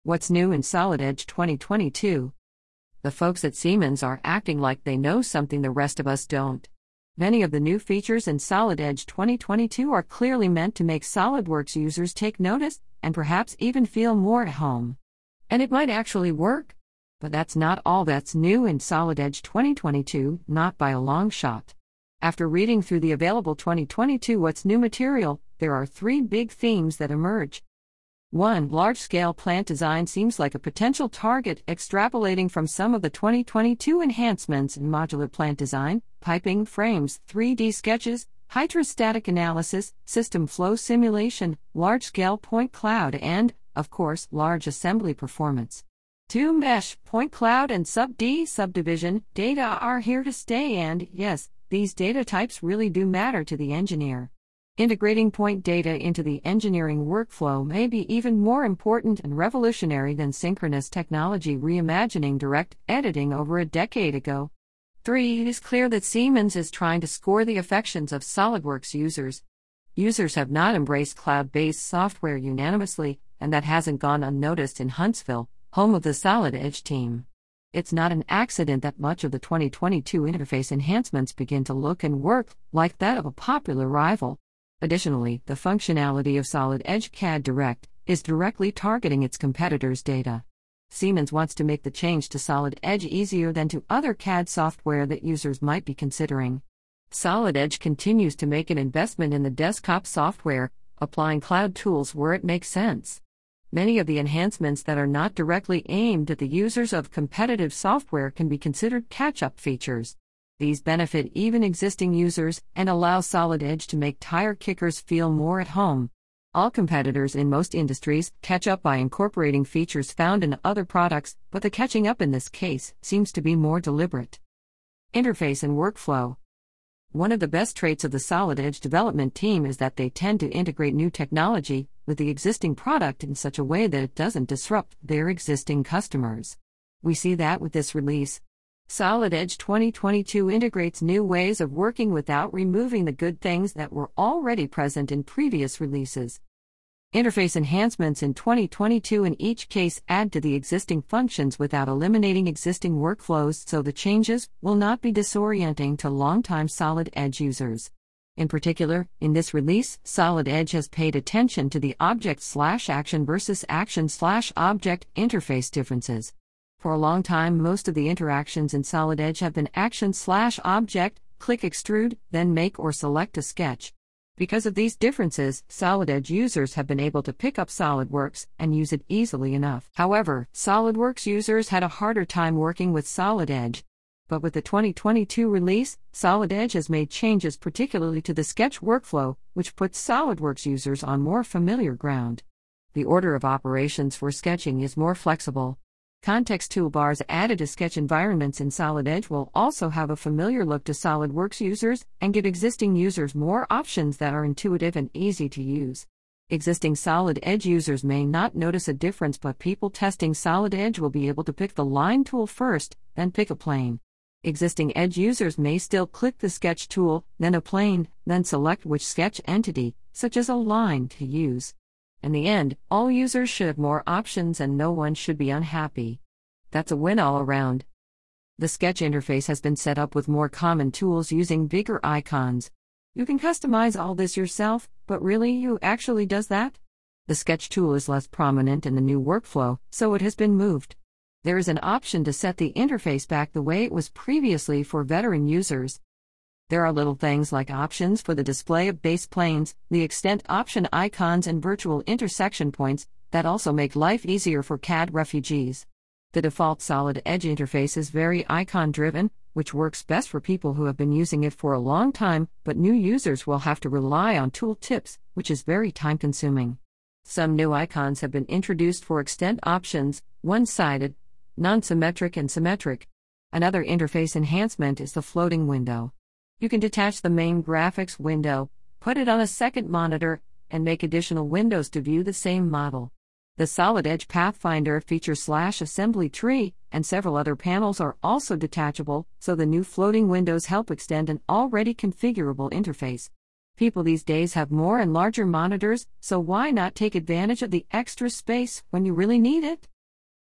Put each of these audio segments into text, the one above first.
What's new in Solid Edge 2022? The folks at Siemens are acting like they know something the rest of us don't. Many of the new features in Solid Edge 2022 are clearly meant to make SolidWorks users take notice and perhaps even feel more at home. And it might actually work. But that's not all that's new in Solid Edge 2022, not by a long shot. After reading through the available 2022 What's New material, there are three big themes that emerge. 1. Large-scale plant design seems like a potential target, extrapolating from some of the 2022 enhancements in modular plant design, piping, frames, 3D sketches, hydrostatic analysis, system flow simulation, large-scale point cloud, and, of course, large assembly performance. 2. Mesh, point cloud, and sub-D subdivision data are here to stay, and, yes, these data types really do matter to the engineer. Integrating point data into the engineering workflow may be even more important and revolutionary than synchronous technology reimagining direct editing over a decade ago. 3. It is clear that Siemens is trying to score the affections of SolidWorks users. Users have not embraced cloud-based software unanimously, and that hasn't gone unnoticed in Huntsville, home of the Solid Edge team. It's not an accident that much of the 2022 interface enhancements begin to look and work like that of a popular rival. Additionally, the functionality of Solid Edge CAD Direct is directly targeting its competitors' data. Siemens wants to make the change to Solid Edge easier than to other CAD software that users might be considering. Solid Edge continues to make an investment in the desktop software, applying cloud tools where it makes sense. Many of the enhancements that are not directly aimed at the users of competitive software can be considered catch-up features. These benefit even existing users and allow Solid Edge to make tire kickers feel more at home. All competitors in most industries catch up by incorporating features found in other products, but the catching up in this case seems to be more deliberate. Interface and workflow. One of the best traits of the Solid Edge development team is that they tend to integrate new technology with the existing product in such a way that it doesn't disrupt their existing customers. We see that with this release. Solid Edge 2022 integrates new ways of working without removing the good things that were already present in previous releases. Interface enhancements in 2022 in each case add to the existing functions without eliminating existing workflows, so the changes will not be disorienting to longtime Solid Edge users. In particular, in this release, Solid Edge has paid attention to the object/action versus action/object interface differences. For a long time, most of the interactions in Solid Edge have been action/object, click extrude, then make or select a sketch. Because of these differences, Solid Edge users have been able to pick up SolidWorks and use it easily enough. However, SolidWorks users had a harder time working with Solid Edge. But with the 2022 release, Solid Edge has made changes particularly to the sketch workflow, which puts SolidWorks users on more familiar ground. The order of operations for sketching is more flexible. Context toolbars added to sketch environments in Solid Edge will also have a familiar look to SolidWorks users and give existing users more options that are intuitive and easy to use. Existing Solid Edge users may not notice a difference, but people testing Solid Edge will be able to pick the line tool first, then pick a plane. Existing Edge users may still click the sketch tool, then a plane, then select which sketch entity, such as a line, to use. In the end, all users should have more options and no one should be unhappy. That's a win all around. The sketch interface has been set up with more common tools using bigger icons. You can customize all this yourself, but really, who actually does that? The sketch tool is less prominent in the new workflow, so it has been moved. There is an option to set the interface back the way it was previously for veteran users. There are little things like options for the display of base planes, the extent option icons, and virtual intersection points that also make life easier for CAD refugees. The default Solid Edge interface is very icon-driven, which works best for people who have been using it for a long time, but new users will have to rely on tool tips, which is very time-consuming. Some new icons have been introduced for extent options: one-sided, non-symmetric, and symmetric. Another interface enhancement is the floating window. You can detach the main graphics window, put it on a second monitor, and make additional windows to view the same model. The Solid Edge Pathfinder features /assembly tree, and several other panels are also detachable, so the new floating windows help extend an already configurable interface. People these days have more and larger monitors, so why not take advantage of the extra space when you really need it?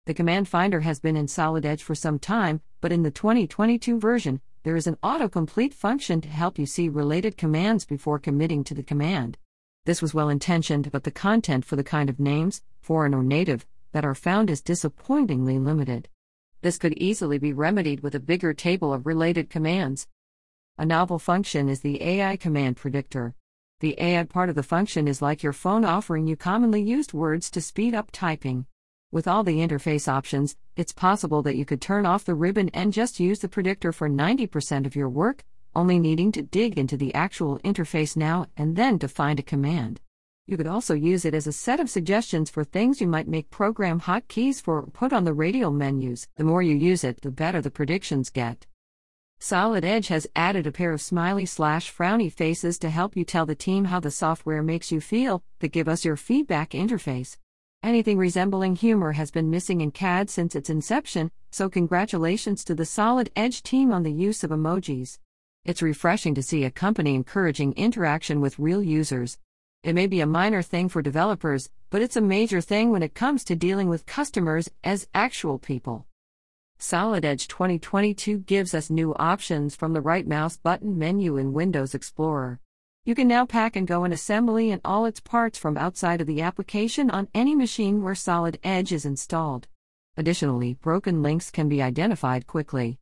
The command finder has been in Solid Edge for some time, but in the 2022 version, there is an autocomplete function to help you see related commands before committing to the command. This was well intentioned, but the content for the kind of names, foreign or native, that are found is disappointingly limited. This could easily be remedied with a bigger table of related commands. A novel function is the AI command predictor. The AI part of the function is like your phone offering you commonly used words to speed up typing. With all the interface options, it's possible that you could turn off the ribbon and just use the predictor for 90% of your work, only needing to dig into the actual interface now and then to find a command. You could also use it as a set of suggestions for things you might make program hotkeys for or put on the radial menus. The more you use it, the better the predictions get. Solid Edge has added a pair of smiley/frowny faces to help you tell the team how the software makes you feel, the Give Us Your Feedback interface. Anything resembling humor has been missing in CAD since its inception, so congratulations to the Solid Edge team on the use of emojis. It's refreshing to see a company encouraging interaction with real users. It may be a minor thing for developers, but it's a major thing when it comes to dealing with customers as actual people. Solid Edge 2022 gives us new options from the right mouse button menu in Windows Explorer. You can now pack and go an assembly and all its parts from outside of the application on any machine where Solid Edge is installed. Additionally, broken links can be identified quickly.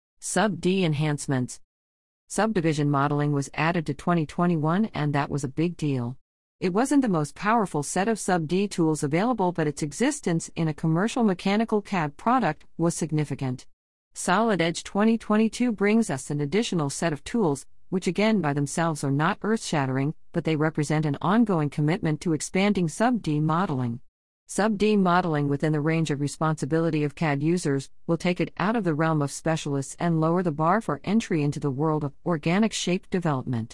Sub-D enhancements. Subdivision modeling was added to 2021, and that was a big deal. It wasn't the most powerful set of sub-D tools available, but its existence in a commercial mechanical CAD product was significant. Solid Edge 2022 brings us an additional set of tools, which again by themselves are not earth-shattering, but they represent an ongoing commitment to expanding sub-D modeling. Sub-D modeling within the range of responsibility of CAD users will take it out of the realm of specialists and lower the bar for entry into the world of organic shape development.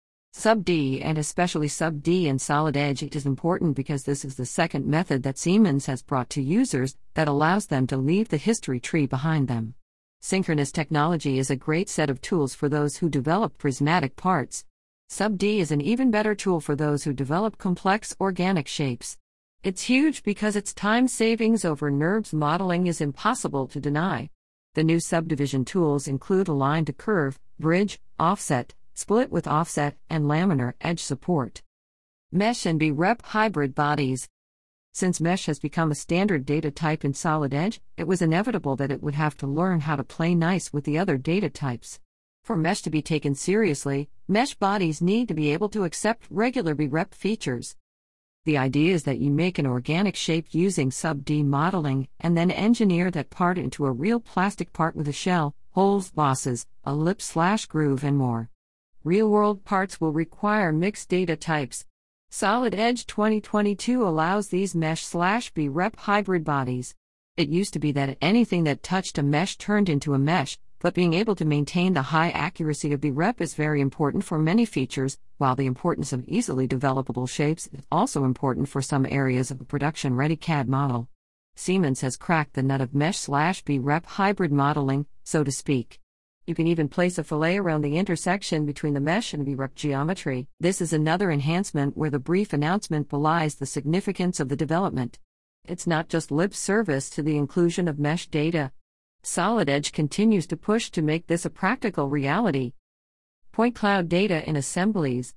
Sub-D, and especially Sub-D in Solid Edge, it is important because this is the second method that Siemens has brought to users that allows them to leave the history tree behind them. Synchronous technology is a great set of tools for those who develop prismatic parts. Sub-D is an even better tool for those who develop complex organic shapes. It's huge because its time savings over NURBS modeling is impossible to deny. The new subdivision tools include align to curve, bridge, offset, split with offset, and laminar edge support. Mesh and BREP hybrid bodies. Since mesh has become a standard data type in Solid Edge, it was inevitable that it would have to learn how to play nice with the other data types. For mesh to be taken seriously, mesh bodies need to be able to accept regular BREP features. The idea is that you make an organic shape using sub-D modeling and then engineer that part into a real plastic part with a shell, holes, bosses, a lip/groove, and more. Real-world parts will require mixed data types. Solid Edge 2022 allows these mesh/BREP hybrid bodies. It used to be that anything that touched a mesh turned into a mesh, but being able to maintain the high accuracy of BREP is very important for many features, while the importance of easily developable shapes is also important for some areas of a production-ready CAD model. Siemens has cracked the nut of mesh/BREP hybrid modeling, so to speak. You can even place a fillet around the intersection between the mesh and BREP geometry. This is another enhancement where the brief announcement belies the significance of the development. It's not just lip service to the inclusion of mesh data. Solid Edge continues to push to make this a practical reality. Point cloud data in assemblies.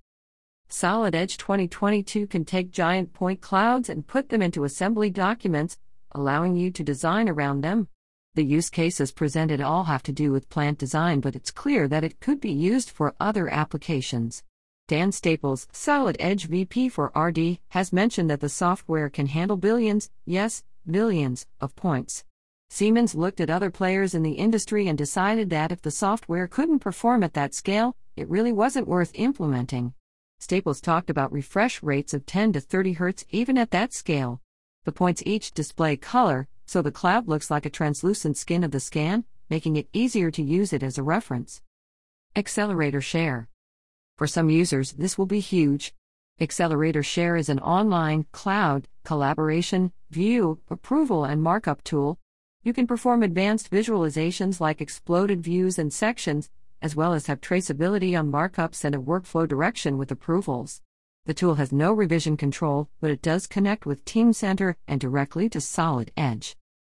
Solid Edge 2022 can take giant point clouds and put them into assembly documents, allowing you to design around them. The use cases presented all have to do with plant design, but it's clear that it could be used for other applications. Dan Staples, Solid Edge VP for RD, has mentioned that the software can handle billions, yes, billions, of points. Siemens looked at other players in the industry and decided that if the software couldn't perform at that scale, it really wasn't worth implementing. Staples talked about refresh rates of 10 to 30 Hz even at that scale. The points each display color, so the cloud looks like a translucent skin of the scan, making it easier to use it as a reference. Accelerator Share. For some users, this will be huge. Accelerator Share is an online, cloud, collaboration, view, approval, and markup tool. You can perform advanced visualizations like exploded views and sections, as well as have traceability on markups and a workflow direction with approvals. The tool has no revision control, but it does connect with Teamcenter and directly to Solid Edge.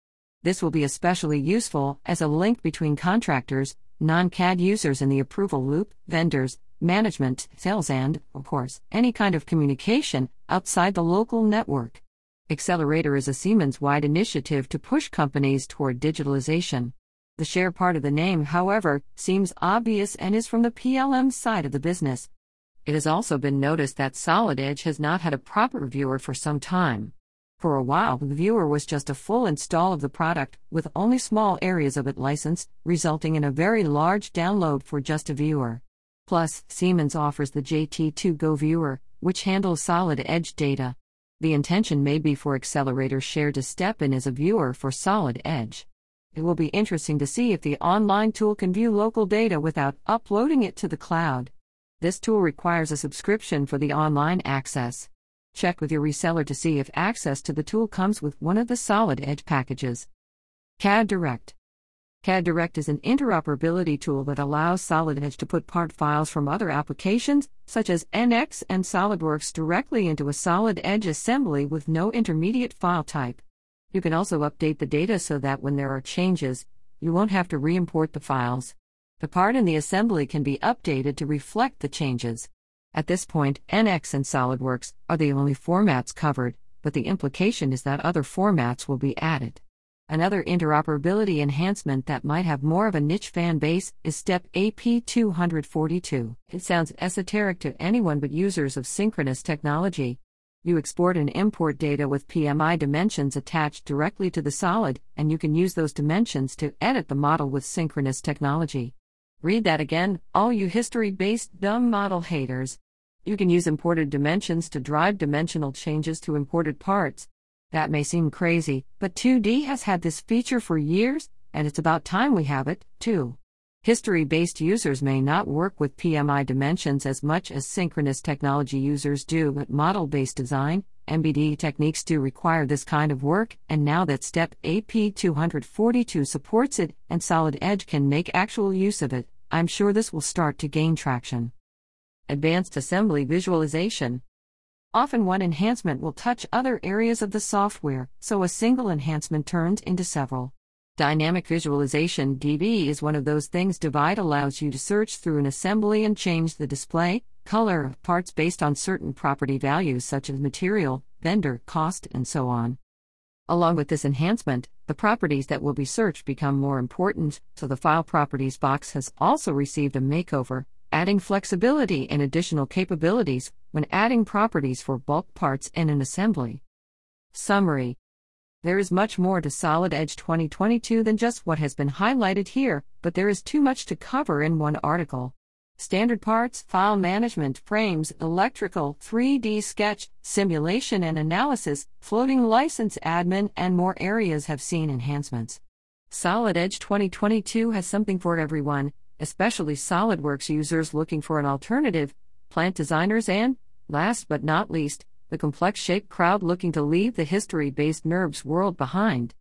This will be especially useful as a link between contractors, non-CAD users in the approval loop, vendors, management, sales, and, of course, any kind of communication outside the local network. Accelerator is a Siemens-wide initiative to push companies toward digitalization. The share part of the name, however, seems obvious and is from the PLM side of the business. It has also been noticed that Solid Edge has not had a proper viewer for some time. For a while, the viewer was just a full install of the product, with only small areas of it licensed, resulting in a very large download for just a viewer. Plus, Siemens offers the JT2 Go viewer, which handles Solid Edge data. The intention may be for Accelerator Share to step in as a viewer for Solid Edge. It will be interesting to see if the online tool can view local data without uploading it to the cloud. This tool requires a subscription for the online access. Check with your reseller to see if access to the tool comes with one of the Solid Edge packages. CAD Direct. CAD Direct is an interoperability tool that allows Solid Edge to put part files from other applications, such as NX and SolidWorks, directly into a Solid Edge assembly with no intermediate file type. You can also update the data so that when there are changes, you won't have to re-import the files. The part in the assembly can be updated to reflect the changes. At this point, NX and SolidWorks are the only formats covered, but the implication is that other formats will be added. Another interoperability enhancement that might have more of a niche fan base is STEP AP242. It sounds esoteric to anyone but users of synchronous technology. You export and import data with PMI dimensions attached directly to the solid, and you can use those dimensions to edit the model with synchronous technology. Read that again, all you history-based dumb model haters. You can use imported dimensions to drive dimensional changes to imported parts. That may seem crazy, but 2D has had this feature for years, and it's about time we have it, too. History-based users may not work with PMI dimensions as much as synchronous technology users do, but model-based design, MBD techniques do require this kind of work, and now that STEP AP242 supports it and Solid Edge can make actual use of it, I'm sure this will start to gain traction. Advanced Assembly Visualization. Often one enhancement will touch other areas of the software, so a single enhancement turns into several. Dynamic Visualization (DV) is one of those things. Divide allows you to search through an assembly and change the display, color of parts based on certain property values such as material, vendor, cost, and so on. Along with this enhancement, the properties that will be searched become more important, so the File Properties box has also received a makeover, adding flexibility and additional capabilities when adding properties for bulk parts in an assembly. Summary. There is much more to Solid Edge 2022 than just what has been highlighted here, but there is too much to cover in one article. Standard parts, file management, frames, electrical, 3D sketch, simulation and analysis, floating license admin, and more areas have seen enhancements. Solid Edge 2022 has something for everyone, especially SolidWorks users looking for an alternative, plant designers, and, last but not least, the complex shape crowd looking to leave the history-based NURBS world behind.